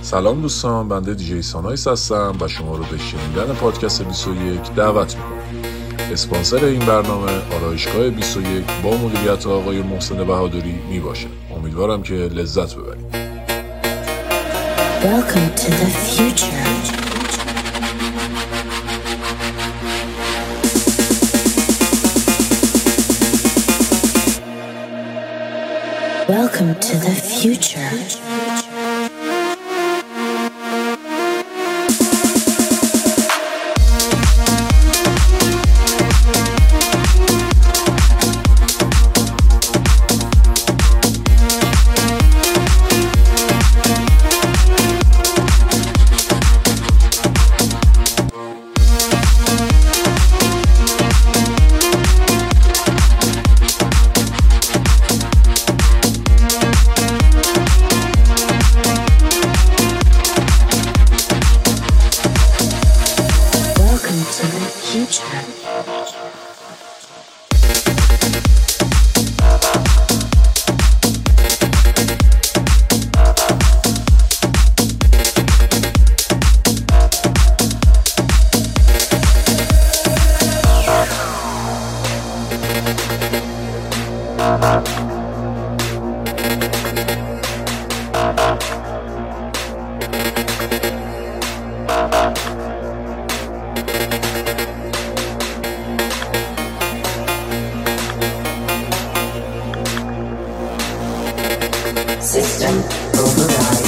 سلام دوستان، بنده دیجی سانایس هستم و شما رو به شنیدن پادکست 21 دعوت میکنم. اسپانسر این برنامه آرایشگاه 21 با مدیریت آقای محسن بهادری می باشه. امیدوارم که لذت ببرید. Welcome to the future. Welcome to the future. System override.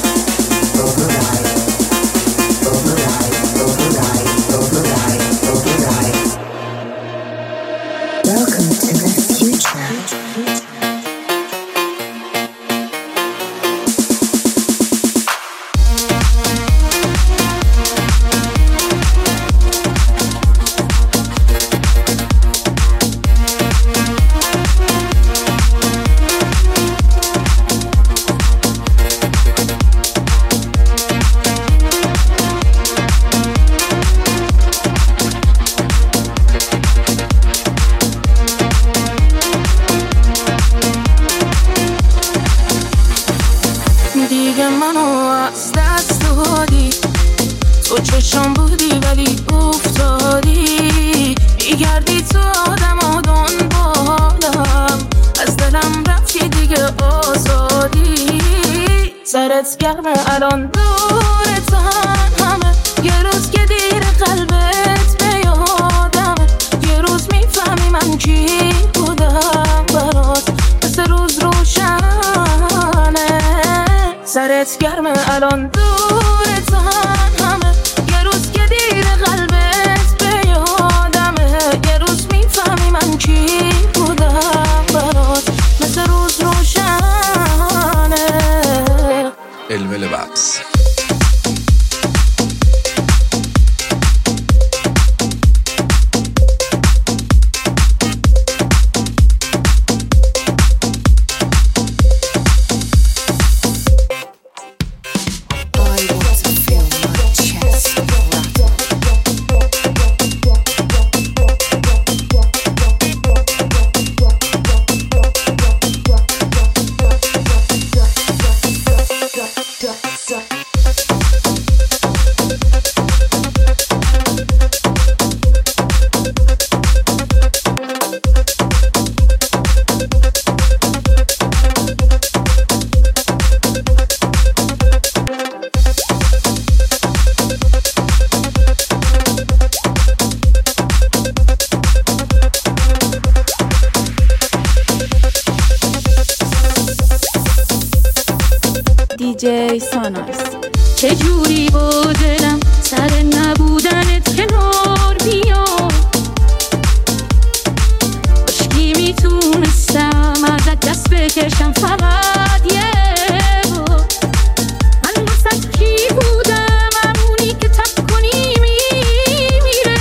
Welcome to the future. دیگه منو از دست دادی، تو چشم بودی ولی افتادی، میگردی تو آدم ها دنبالم، از دلم رفتی دیگه آزادی. سرت گرمه الان دورتن همه، یه روز که دیر قلبت به یادمه، یه روز میفهمی من کی بودم برات، مثل روز روشنه. سرت گرمه الان دورتن همه، یه روز که دیر قلبت به یادمه، یه روز میفهمی من کی بودم برات، مثل روز روشنه. علم لباس دیجی سانایس. چجوری با دلم سر نبودنت کنار بیام، عشقی میتونستم ازت دست بکشم فقط یه بار. من واسه کی بودم همونی که تب کنی میمیره،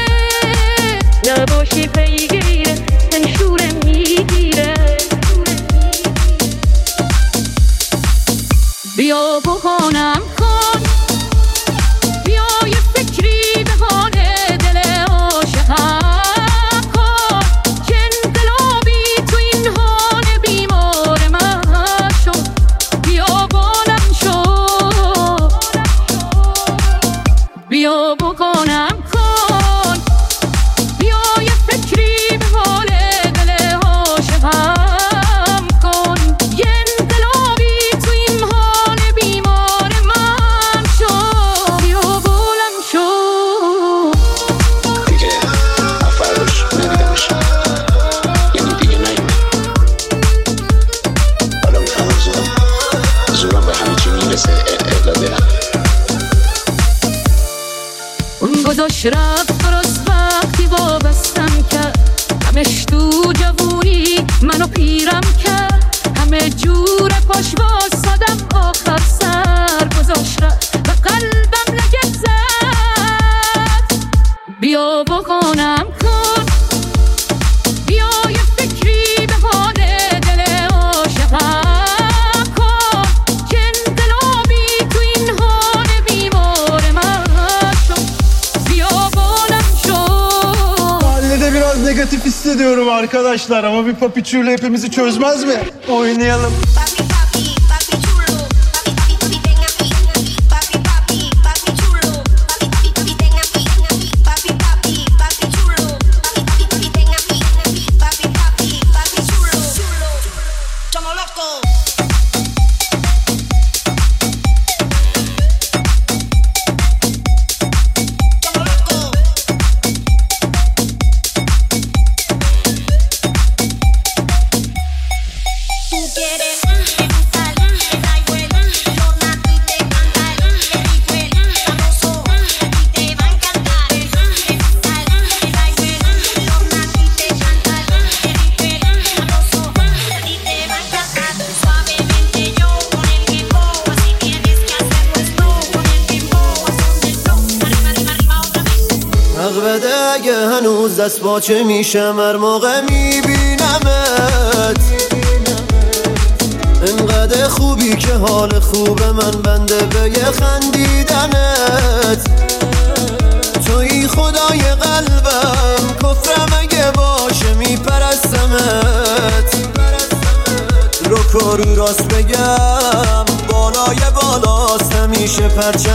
نباشی پیگیره تنشوره میگیره. بیا بخونم کن، بیا یه فکری به حال دل عاشقم کن، که انقلابی تو این حال بیمار من شد. بیا بانم شد یادش رفت درست وقتی وابستم کرد، همش تو جوونی منو پیرم کرد، همه جور پاش واسادم آخر سر گذاشت و قلبم لگت زد. بیا بخونم کن، بیا یه فکری به حال دل عاشقم کن، که انقلابی تو این حال بیمار من شد. بیا بالم شد. Mahallede biraz negatif hissediyorum arkadaşlar ama bir papiçuyla hepimizi çözmez mi? Oynayalım. هنوز دست باچه میشم هر موقع میبینمت، انقدر خوبی که حال خوب من بنده به یه خندیدنت. توی خدای قلبم کفرم اگه باشه میپرستمت، رو راست بگم بالای بالاست همیشه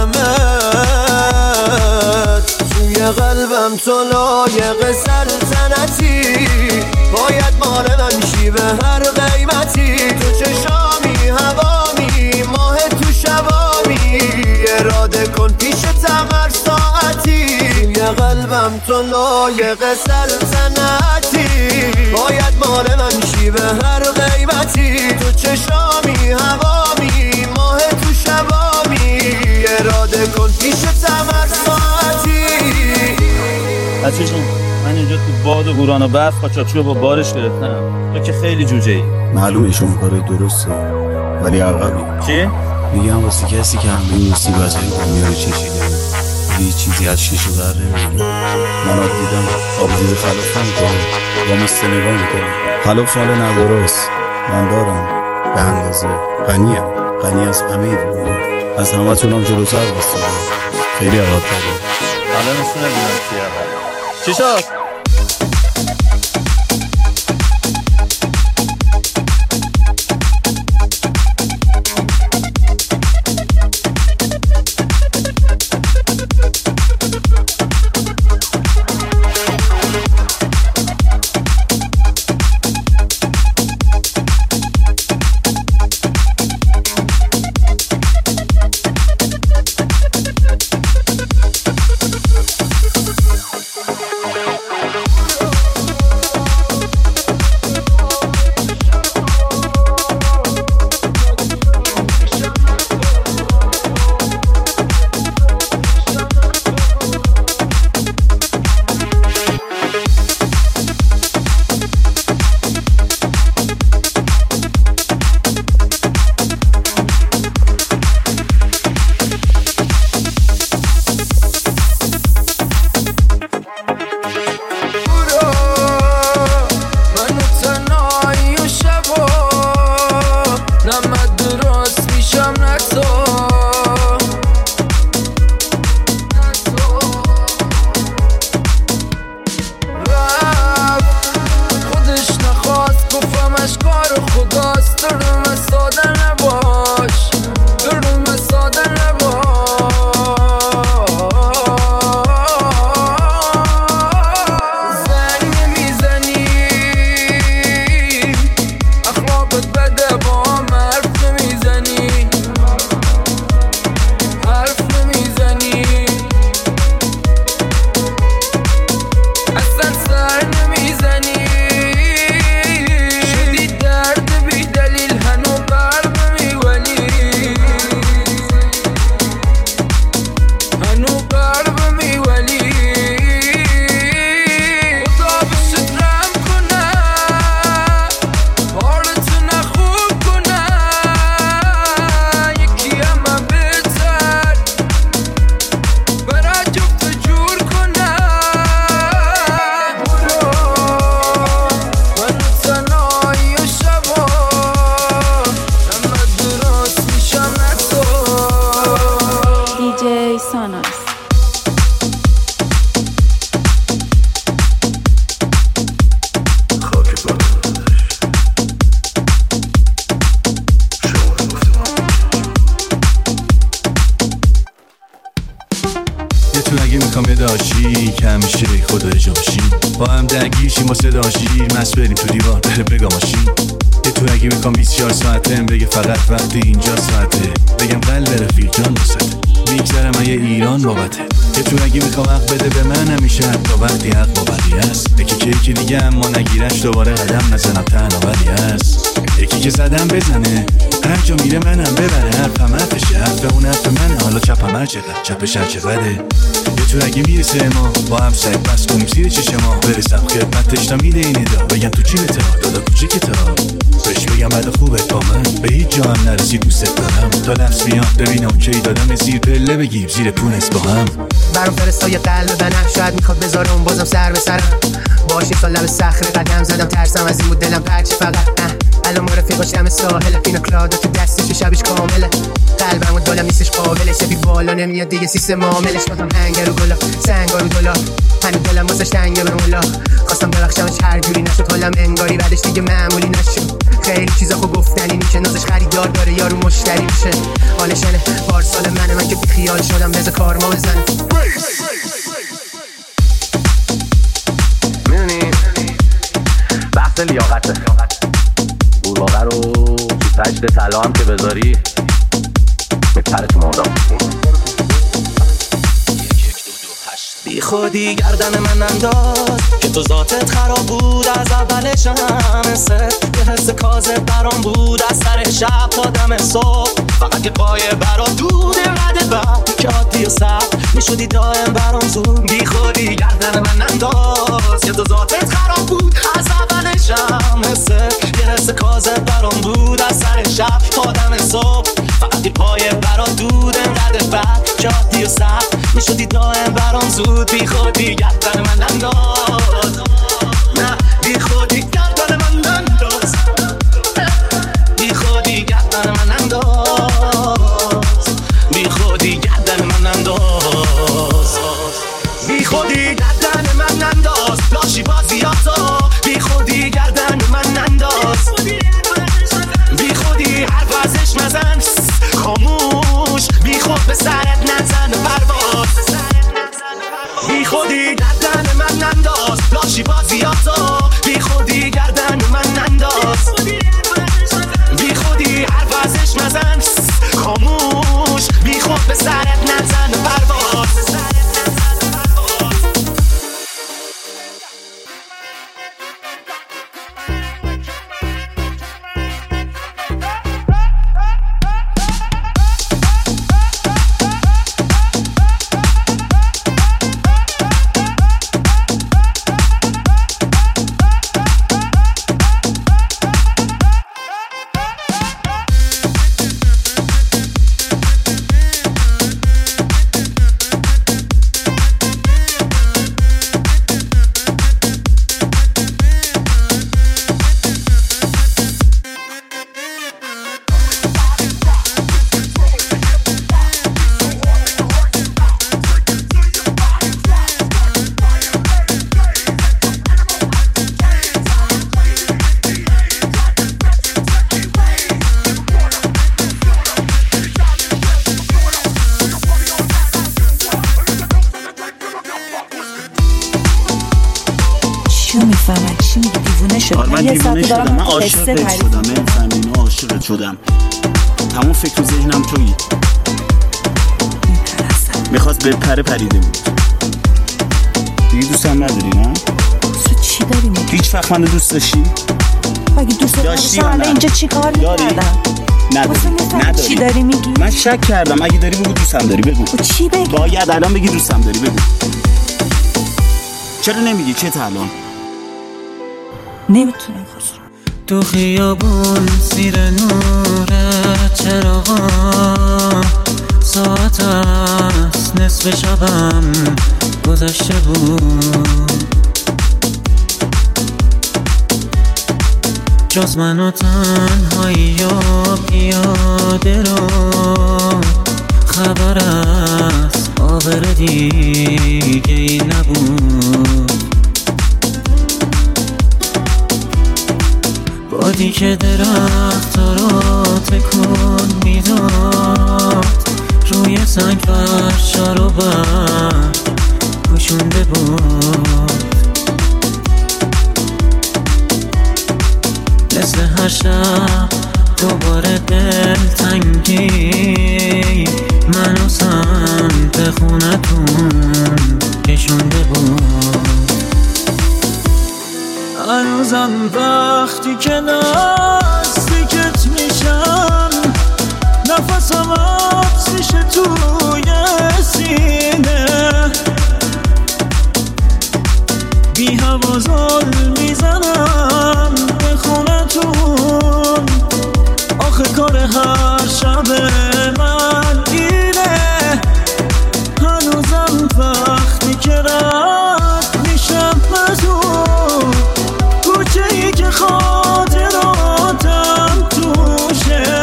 پرچمت. توی قلبم تو لایق سلطنتی، باید مال من شی به هر قیمتی. تو چشامی هوامی ماه تو شبامی، اراده کن پیشتم هر ساعتی. توی قلبم تو لایق سلطنتی، باید مال من شی به هر قیمتی. تو چشامی هوامی ماه تو شبامی، اراده کن پیشتم هر ساعتی. بچه جون من اینجا تو باد و بوران و برف قاچاقچی با بارش گرفتم، تو که خیلی جوجه ای. معلومه شما کار درسته ولی عقبی. چی؟ میگم واسه کسی که همه این مصیبت‌های دنیا رو چشیده یه چیزی از شیشو در نمی‌بینه. من دیدم آب زیر خلاف نمی‌کنه، با مسته نگاه می‌کنه. خلاف مال نداراست، من دارم به اندازه غنیم، غنی از همه دنیا، از همه تونم جلوتر بستده، خیلی عقب‌تره. حالا نشونه بیدم چی عقب چی شد؟ سر نمیزنی، شدی درد بی دلیل جا باشیم، با هم درگیرشیم با صدا شیر، مست بریم تو دیوار بره بگا ماشین. یه تو اگه میخوام 24 ساعته بگه فقط وقتی اینجا ساعته، بگم قلب رفیق جان دوسته، میگذره من یه ایران بابته. یه تو اگه میخوام حق بده به من همیشه تا وقتی حق با بقیه است، یکی دیگه اما نگیرش دوباره قدم نزنم تنها ولی هست، یکی که زدم بزنه هر جا میره منم ببره، حرفم حرفشه حرف اون حرف منه، حالا چپم هر چقدر چپش هر چقدره. یه تو اگه میرسه ما با هم سگ بس کنیم زیر چشم ما، برسم خدمتش تا میده این ادا، بگم تو چی تا دادا کوچیک تا بهش بگم بعد خوبه با من به هیچ جا هم نرسی دوست دارم، تا لفظ میاد ببینم کی دادم زیر پله بگیم زیر پونست با هم. برام فرستای قلب بنم شاید میخواد بذاره اون بازم سر به سرم، باشه سال لب صخره قدم زدم ترسم از این بود دلم پرچه فقط الان ما رفیقاش دم ساحل، پینا کلادا تو دستش شبش کامله، قلبم و دلم نیستش قابلش، بی بالا نمیاد دیگه سیستم عاملش، بازم هنگر و گلا سنگا رو دلا هنوز دلم واسش تنگه به مولا، خواستم ببخشمش هر جوری نشد حالم انگاری بعدش دیگه معمولی نشد، خیلی چیزا خب گفتنی میشه، نازش خریدار داره یارو مشتری میشه، حالشنه پارسال من که بی خیال شدم بذار کارما بزنه. میدونی بحث لیاقته، قورباغه رو تو سجد طلا هم که بذاری میپره تو مردم. بی خودی گردن من انداز که تو ذاتت خراب بود از اولش، هم حست یه حس کاذب برام بود از سر شب تا دم صبح، فقط که پای برا دود رده بعد که عادی و سخت میشدی دائم برام زود. بی خودی گردن من انداز که تو ذاتت خراب بود از اولش، هم حست یه حس کاذب برام بود از سر شب تا دم صبح، فقط که پای برا دود رده بعد که عادی و سخت میشدی دائم برام زود. بی خودی گردن من انداز، نه بی خودی گردن من انداز، بی خودی گردن من انداز، بی خودی گردن من انداز، بی خودی گردن من انداز، لاشی بازیاتو بی خودی گردن من انداز، بی خودی حرف ازش مزن خاموش، بی خود به سرت نزن پرواز، بی خودی گردن من انداز، لاشی بازیاتو بی خودی گردن من انداز، بی خودی حرف ازش مزن خاموش، بی خود به سرت نزن پرواز. من دیوونه شدم، من عاشقت شدم، من فهمیدم عاشقت شدم، تمام فکر و ذهنم تویی، میخواست به پره پریده بود دیگه. دوستم نداری نه؟ تو چی داری میگی؟ هیچ وقت من دوست داشتی؟ اگه دوست داشتی حالا اینجا چی کار میکردم؟ نداری. چی داری میگی؟ من شک کردم، اگه داری بگو دوستم داری، بگو. چی بگی؟ باید الان بگی دوستم داری، بگو. چرا نمیگی؟ چه الان؟ نمیتونم خسرو. تو خیابون زیر نور چراغا ساعت است نصف شبم گذشته بود، جز من و تنهایی و پیاده رو خبر از آبر دیگه ای نبود، بادی که درخت رو تکون میداد روی سنگ فرشا رو بر پوشونده بود، مثل هر شب دوباره دل تنگی منو سمت خونتون کشونده بود. هنوزم وقتی که نزدیکت میشم نفسم حبس میشه توی سینه، بی هوا زل میزنم به خونتون. آخه کار هر شب من اینه، هنوزم وقتی که رد میشم از اون کوچه ای که خاطراتم توشه،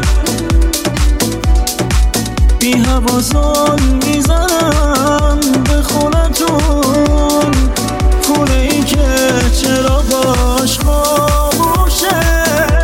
بی هوا زل میزنم به خونتون. خونه ای که چراغاش خاموشه.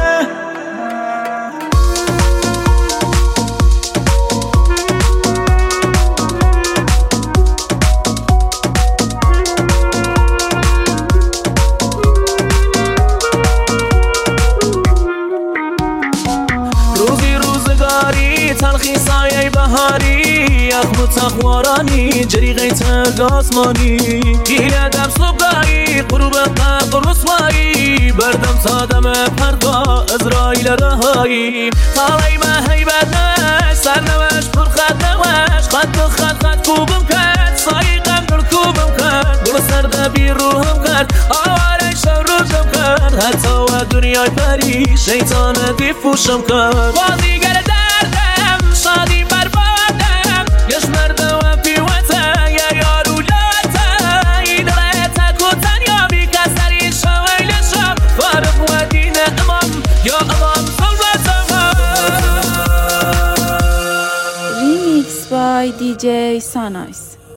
روزی روزگاری تلخی سایه بهاری، اخم و تخوارانی جریقه ترگ آسمانی، گیله در صبحایی غروب قرق و رسوایی، بردم سادم پردا ازرائیل رهایی. تالی به حیبتش سرنوش پر خط نوش، خط و خط کوبم کرد سایی قمدر کوبم کرد، گل سرده بی روحم کرد آواره شب روزم کرد، حتی و دنیای پری شیطان دیفوشم کرد. بازیگر دردم شادی بربادم یش مرده و پیوته یا یارو لاته، این رایت کتن یا بی کسری شویل شب فارق و دین امام یا امام صلوات Remix by DJ Sanais.